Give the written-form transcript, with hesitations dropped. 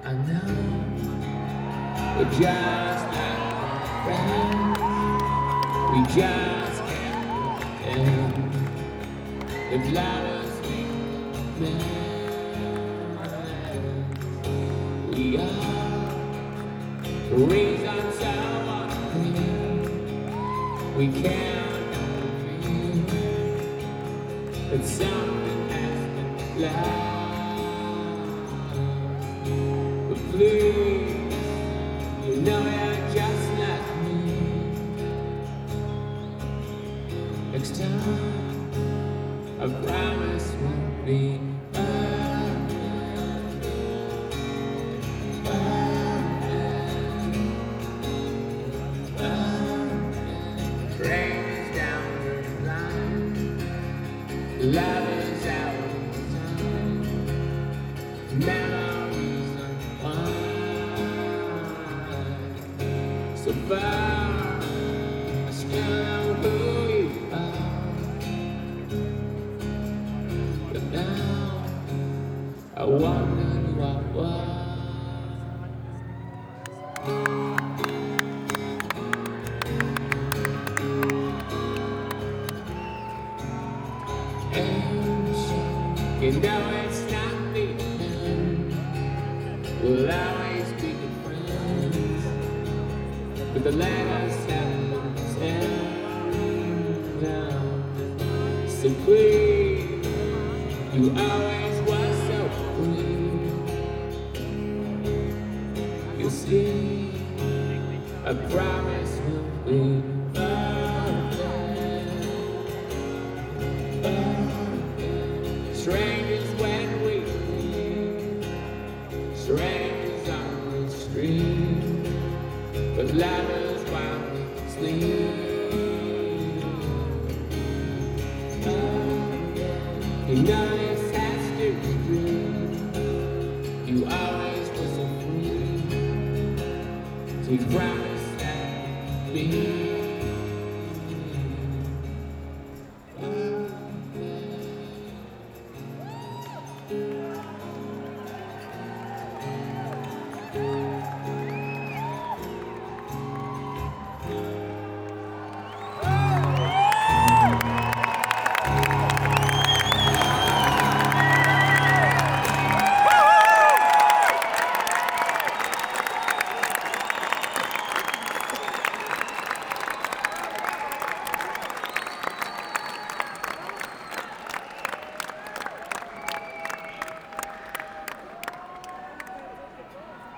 I know we're just like friends. We just can't pretend if lovers make amends. We are the reasons so unclean. We can't feel that something has been lost. But please, you know you're just like me. Next time, I promise won't be rain is down the line. Love is out of time. Memories unwind. So far, I still know who you are. But now, I wonder who I was. You know it's not the end. We'll always be good friends, but the letters haven't sent down. So please, you always were so free. You'll see, I promise we'll be strangers when we meet, strangers on the street, but lovers while we sleep. You know this has to be true. You always were so free, so you promised that me.